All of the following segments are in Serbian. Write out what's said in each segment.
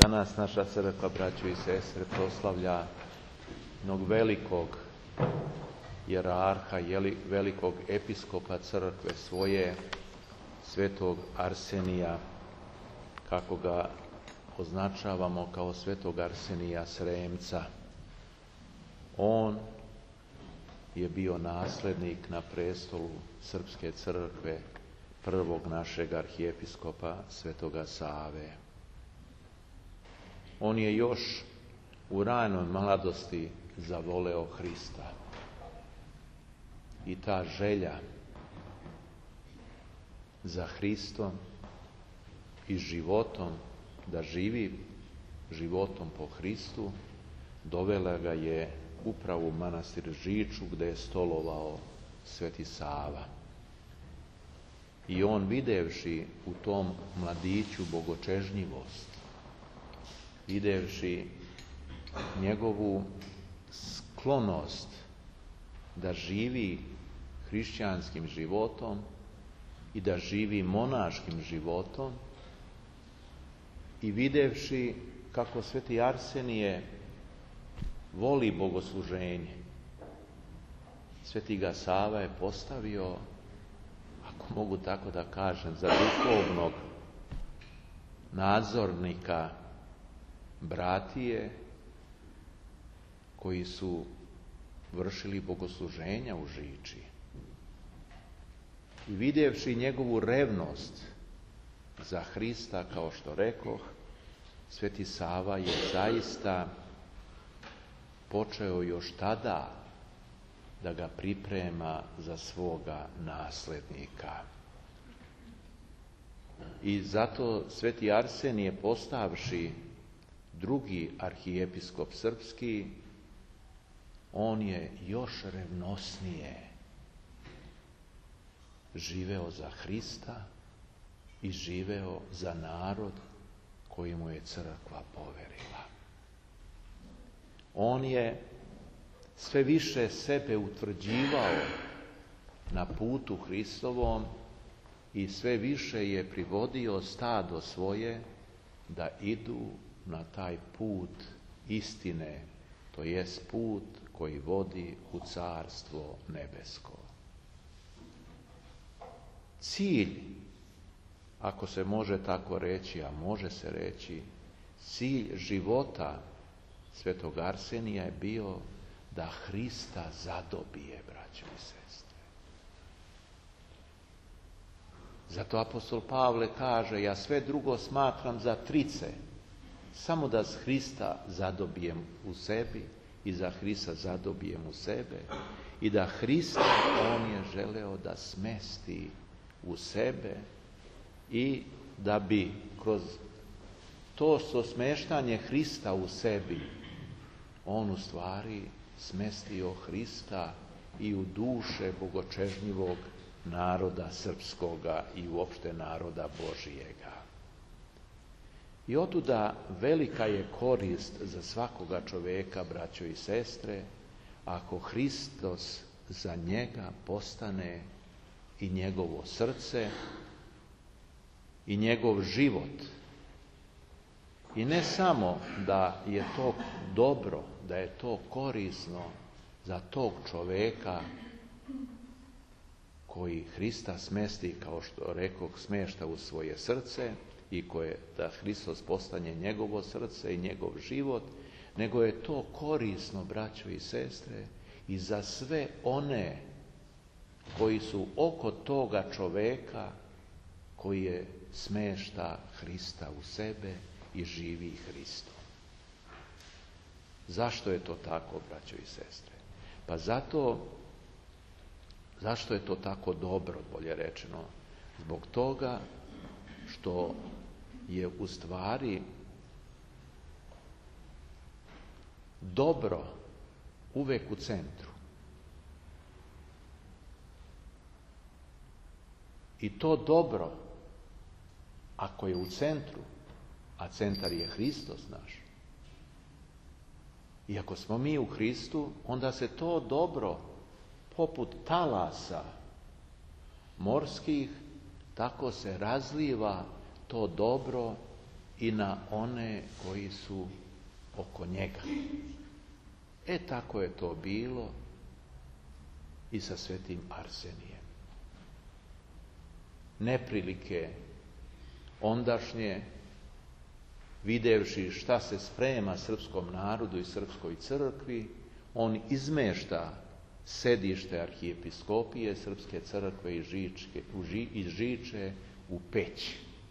Danas naša crkva, braćo i sestre, proslavlja jednog velikog hijerarha, velikog episkopa crkve svoje, svetog Arsenija, kako ga označavamo kao svetog Arsenija Sremca. On je bio naslednik na prestolu Srpske crkve, prvog našeg arhijepiskopa svetoga Save. On je još u ranoj mladosti zavoleo Hrista. I ta želja za Hristom i životom, da živi životom po Hristu, dovela ga je upravo u manastir Žiču, gdje je stolovao sveti Sava. I on, videvši u tom mladiću bogočežnjivost, videvši njegovu sklonost da živi hrišćanskim životom i da živi monaškim životom, i videvši kako sveti Arsenije voli bogosluženje, sveti ga Sava je postavio, ako mogu tako da kažem, za duhovnog nadzornika bratije koji su vršili bogosluženja u Žiči. I vidjevši njegovu revnost za Hrista, kao što rekoh, sveti Sava je zaista počeo još tada da ga priprema za svoga naslednika. I zato sveti Arsenije, postavši drugi arhijepiskop srpski, on je još revnosnije živeo za Hrista i živeo za narod koji mu je crkva poverila. On je sve više sebe utvrđivao na putu Hristovom i sve više je privodio stado svoje da idu na taj put istine, to jest put koji vodi u Carstvo nebesko. Cilj, ako se može tako reći, a može se reći, cilj života svetog Arsenija je bio da Hrista zadobije, braćo i sestre. Zato apostol Pavle kaže: ja sve drugo smatram za trice, samo da Hrista zadobijem u sebi i za Hrista zadobijem u sebe, i da Hrista on je želeo da smesti u sebe, i da bi kroz to smeštanje Hrista u sebi on u stvari smestio Hrista i u duše bogočežnjivog naroda srpskoga i uopšte naroda Božijega. I otuda velika je korist za svakoga čoveka, braćo i sestre, ako Hristos za njega postane i njegovo srce i njegov život. I ne samo da je to dobro, da je to korisno za tog čoveka koji Hrista smesti, kao što rekoh, smešta u svoje srce, i da Hristos postane njegovo srce i njegov život, nego je to korisno, braćo i sestre, i za sve one koji su oko toga čoveka koji je smešta Hrista u sebe i živi Hristom. Zašto je to tako, braćo i sestre? Pa zato, zašto je to tako dobro, bolje rečeno? Zbog toga što je u stvari dobro uvek u centru. I to dobro, ako je u centru, a centar je Hristos naš, i ako smo mi u Hristu, onda se to dobro, poput talasa morskih, tako se razliva to dobro i na one koji su oko njega. Tako je to bilo i sa svetim Arsenijem. Neprilike ondašnje, videvši šta se sprema srpskom narodu i srpskoj crkvi, on izmešta sedište arhijepiskopije Srpske crkve iz Žiče u Peć.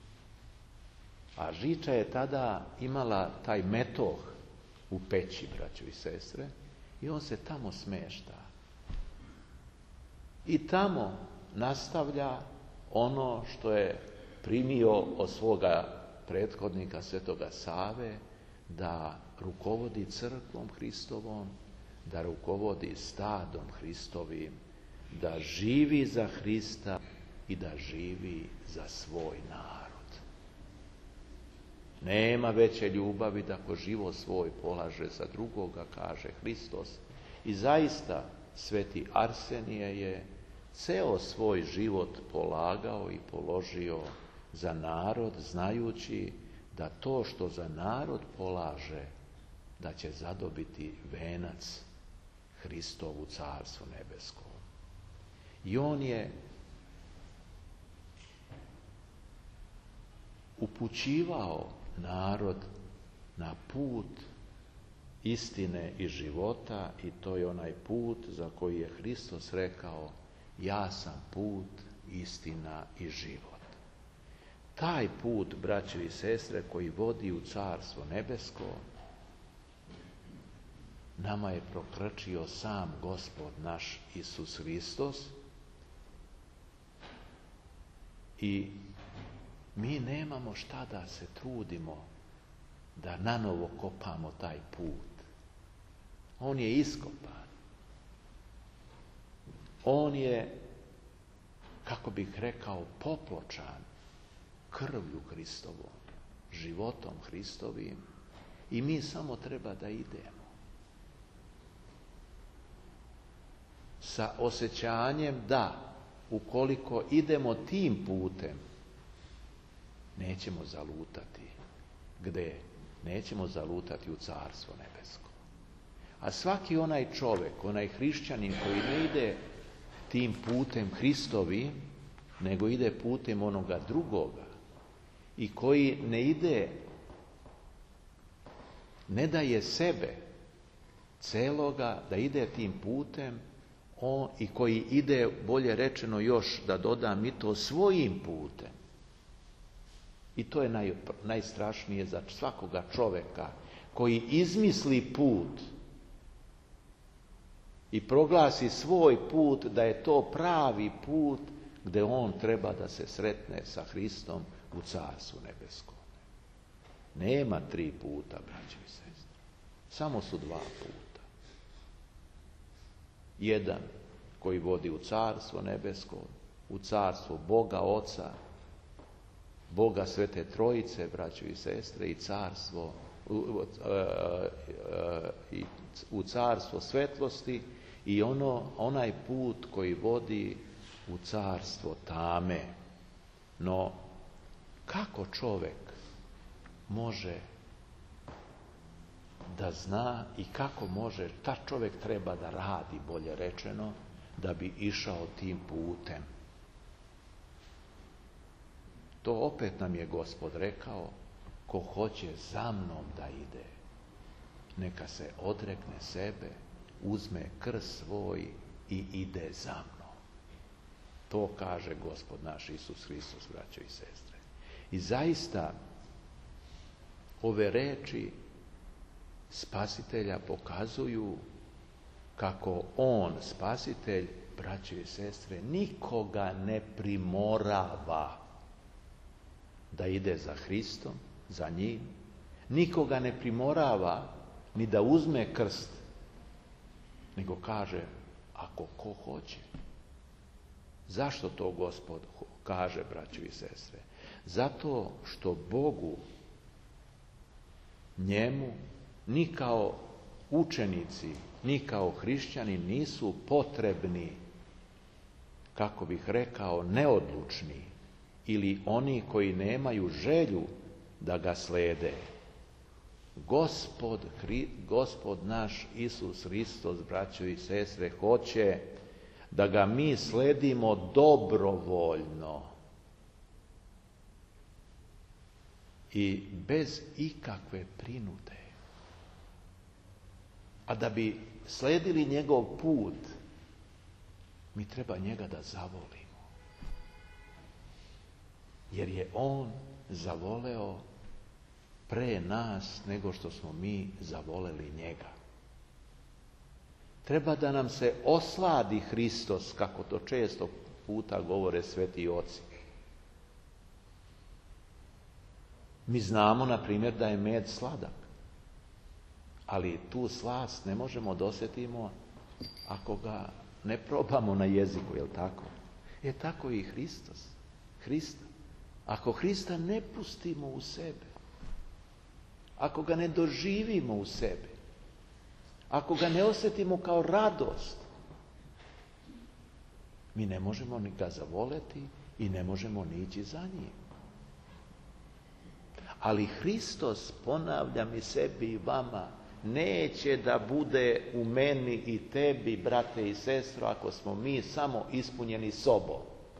A Žiča je tada imala taj metoh u Peći, braćo i sestre, i on se tamo smešta. I tamo nastavlja ono što je primio od svoga prethodnika Svetoga Save, da rukovodi crkvom Hristovom, da rukovodi stadom Hristovim, da živi za Hrista i da živi za svoj narod. Nema veće ljubavi da ko život svoj polaže za drugoga, kaže Hristos. I zaista sveti Arsenije je ceo svoj život polagao i položio za narod, znajući da to što za narod polaže, da će zadobiti venac Hristovu u Carstvu nebeskom. I on je upućivao narod na put istine i života, i to je onaj put za koji je Hristos rekao: ja sam put, istina i život. Taj put, braćo i sestre, koji vodi u Carstvo nebesko, nama je prokrčio sam Gospod naš Isus Hristos, i mi nemamo šta da se trudimo da nanovo kopamo taj put. On je iskopan. On je, kako bih rekao, popločan krvlju Hristovom, životom Hristovim, i mi samo treba da idemo sa osjećanjem da ukoliko idemo tim putem nećemo zalutati. Gde? Nećemo zalutati u Carstvo nebesko. A svaki onaj čovjek, onaj hrišćanin koji ne ide tim putem Hristovi, nego ide putem onoga drugoga, i koji ne ide, ne daje sebe celoga da ide tim putem, i koji ide, bolje rečeno još da dodam i to, svojim putem. I to je najstrašnije za svakoga čovjeka koji izmisli put i proglasi svoj put da je to pravi put gde on treba da se sretne sa Hristom u Carstvu nebeskom. Nema 3 puta, braćo i sestre. Samo su 2 puta. Jedan koji vodi u Carstvo nebesko, u Carstvo Boga Oca, Boga Svete Trojice, braćo i sestre, i carstvo, u Carstvo svetlosti, i onaj put koji vodi u Carstvo tame. No, kako čovjek može da zna i kako može, ta čovjek treba da radi, bolje rečeno, da bi išao tim putem? To opet nam je Gospod rekao: ko hoće za mnom da ide, neka se odrekne sebe, uzme krst svoj i ide za mnom. To kaže Gospod naš Isus Hristos, braćo i sestre. I zaista ove reči Spasitelja pokazuju kako on, Spasitelj, braćo i sestre, nikoga ne primorava da ide za Hristom, za njim. Nikoga ne primorava ni da uzme krst, nego kaže: ako ko hoće. Zašto to Gospod kaže, braćo i sestre? Zato što Bogu, njemu, ni kao učenici, ni kao hrišćani nisu potrebni, kako bih rekao, neodlučni, ili oni koji nemaju želju da ga slede. Gospod naš Isus Hristos, braćo i sestre, hoće da ga mi sledimo dobrovoljno i bez ikakve prinude. A da bi sledili njegov put, mi treba njega da zavolimo. Jer je on zavoleo pre nas nego što smo mi zavoleli njega. Treba da nam se osladi Hristos, kako to često puta govore sveti oci. Mi znamo, na primjer, da je med sladak. Ali tu slast ne možemo da osjetimo ako ga ne probamo na jeziku, jel tako? Tako i Hristos. Hrista. Ako Hrista ne pustimo u sebe, ako ga ne doživimo u sebi, ako ga ne osjetimo kao radost, mi ne možemo ni ga zavoleti i ne možemo ni ići za njim. Ali Hristos, ponavljam i sebi i vama, neće da bude u meni i tebi, brate i sestro, ako smo mi samo ispunjeni sobom.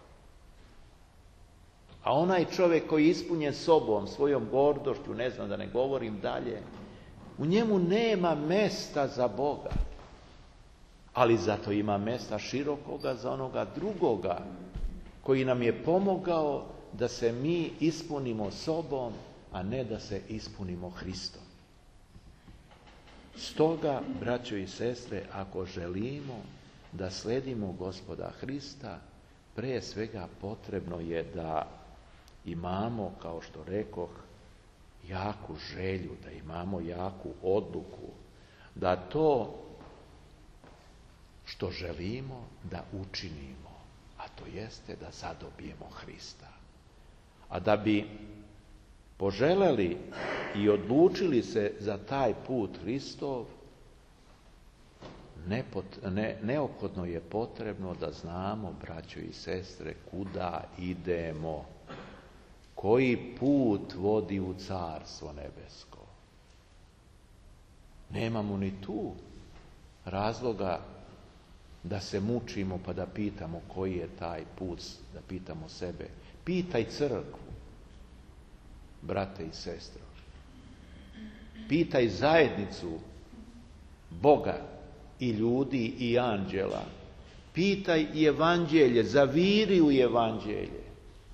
A onaj čovjek koji je ispunjen sobom, svojom gordošću, ne znam da ne govorim dalje, u njemu nema mesta za Boga. Ali zato ima mesta širokoga za onoga drugoga, koji nam je pomogao da se mi ispunimo sobom, a ne da se ispunimo Hristom. Stoga, braćo i sestre, ako želimo da sledimo Gospoda Hrista, pre svega potrebno je da imamo, kao što rekoh, jaku želju, da imamo jaku odluku, da to što želimo da učinimo, a to jeste da zadobijemo Hrista. A da bi poželeli i odlučili se za taj put Hristov, neophodno je potrebno da znamo, braćo i sestre, kuda idemo, koji put vodi u Carstvo nebesko. Nemamo ni tu razloga da se mučimo pa da pitamo koji je taj put, da pitamo sebe. Pitaj crkvu, brate i sestro. Pitaj zajednicu Boga i ljudi i anđela. Pitaj i evanđelje, zaviri u evanđelje.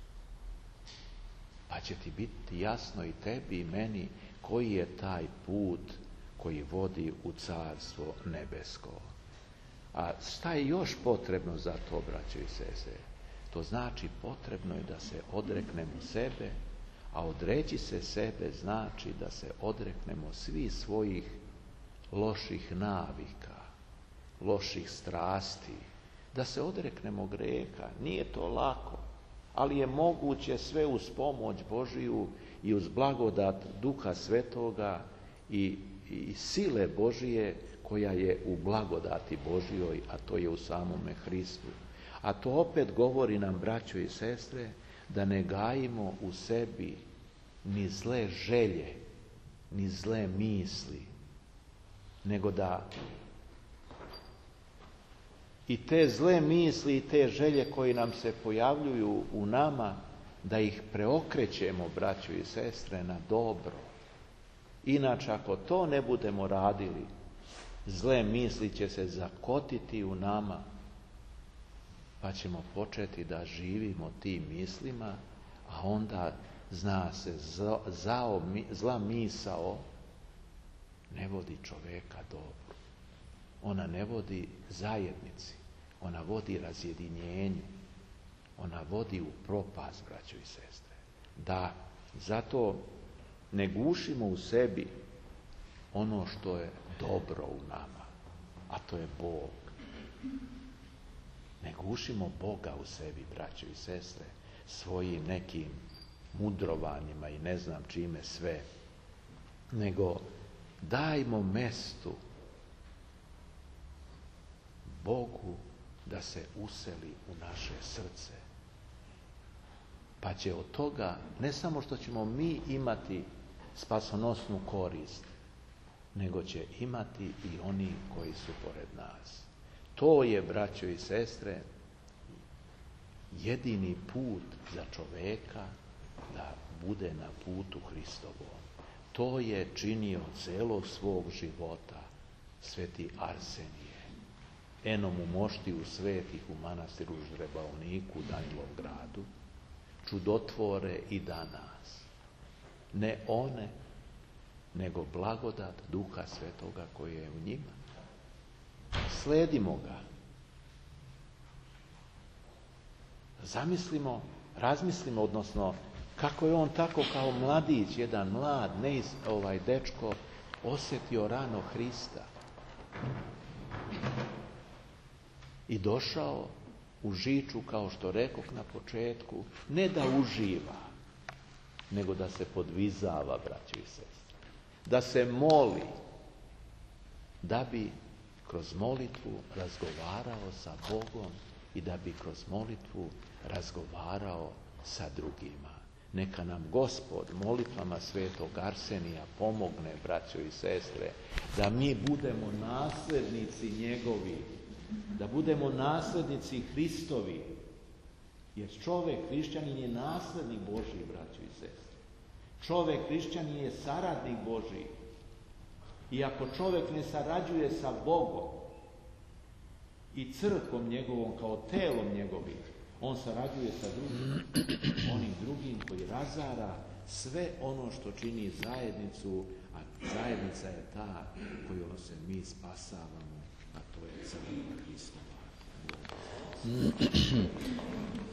Pa će ti biti jasno i tebi i meni koji je taj put koji vodi u Carstvo nebesko. A šta je još potrebno za to, braćo i sestre? To znači potrebno je da se odreknemo sebe, a odreći se sebe znači da se odreknemo svih svojih loših navika, loših strasti, da se odreknemo greha. Nije to lako, ali je moguće sve uz pomoć Božiju i uz blagodat Duha Svetoga i sile Božije koja je u blagodati Božjoj, a to je u samome Hristu. A to opet govori nam, braćo i sestre, da ne gajimo u sebi ni zle želje, ni zle misli, nego da i te zle misli i te želje koje nam se pojavljuju u nama, da ih preokrećemo, braćo i sestre, na dobro. Inače, ako to ne budemo radili, zle misli će se zakotiti u nama, pa ćemo početi da živimo tim mislima, a onda zna se, zla misao ne vodi čoveka dobro. Ona ne vodi zajednici, ona vodi razjedinjenju, ona vodi u propast, braćo i sestre. Da, zato ne gušimo u sebi ono što je dobro u nama, a to je Bog. Ne gušimo Boga u sebi, braćo i sestre, svojim nekim mudrovanjima i ne znam čime sve, nego dajmo mestu Bogu da se useli u naše srce. Pa će od toga, ne samo što ćemo mi imati spasonosnu korist, nego će imati i oni koji su pored nas. To je, braćo i sestre, jedini put za čoveka da bude na putu Hristovom. To je činio celog svog života sveti Arsenije. Eno mu moštiju svetih u manastiru Ždrebavniku, Danilov-gradu, čudotvore i danas. Ne one, nego blagodat Duha Svetoga koji je u njima. Sledimo ga. Zamislimo, razmislimo, odnosno kako je on tako kao mladić, jedan mlad, dečko, osjetio rano Hrista. I došao u žiču, kao što rekoh na početku, ne da uživa, nego da se podvizava, braćo i sestre. Da se moli, da bi kroz molitvu razgovarao sa Bogom i da bi kroz molitvu razgovarao sa drugima. Neka nam Gospod molitvama svetog Arsenija pomogne, braćo i sestre, da mi budemo naslednici njegovi, da budemo naslednici Hristovi, jer čovjek hrišćanin je naslednik Božji, braćo i sestre. Čovjek hrišćanin je saradnik Božji. I ako čovjek ne sarađuje sa Bogom i crkvom njegovom kao telom njegovim, on sarađuje sa drugim, onim drugim koji razara sve ono što čini zajednicu, a zajednica je ta kojom se mi spasavamo, a to je crkva Hristova.